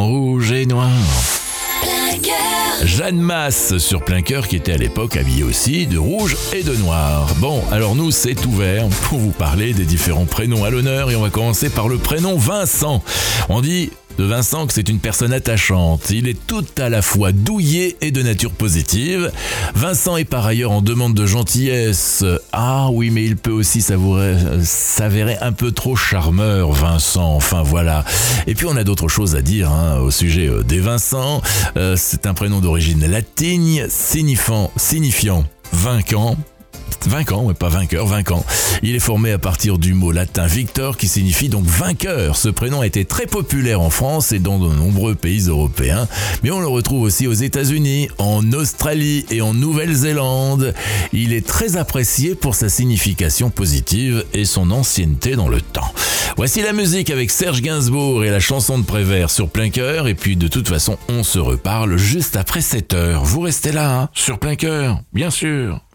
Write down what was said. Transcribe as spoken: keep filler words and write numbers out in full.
en rouge et noir. Jeanne Masse sur Plein Cœur qui était à l'époque habillée aussi de rouge et de noir. Bon, alors nous c'est ouvert pour vous parler des différents prénoms à l'honneur et on va commencer par le prénom Vincent. On dit de Vincent que c'est une personne attachante. Il est tout à la fois douillet et de nature positive. Vincent est par ailleurs en demande de gentillesse. Ah oui, mais il peut aussi s'avouer, s'avérer un peu trop charmeur, Vincent. Enfin voilà. Et puis on a d'autres choses à dire hein, au sujet des Vincent. Euh, c'est un prénom d'origine latine, signifiant, signifiant vainquant. Vainquant, mais pas vainqueur, vainquant. Il est formé à partir du mot latin Victor qui signifie donc vainqueur. Ce prénom a été très populaire en France et dans de nombreux pays européens, mais on le retrouve aussi aux États-Unis, en Australie et en Nouvelle-Zélande. Il est très apprécié pour sa signification positive et son ancienneté dans le temps. Voici la musique avec Serge Gainsbourg et la chanson de Prévert sur Plein Cœur et puis de toute façon on se reparle juste après sept heures. Vous restez là, hein, sur Plein Cœur, bien sûr.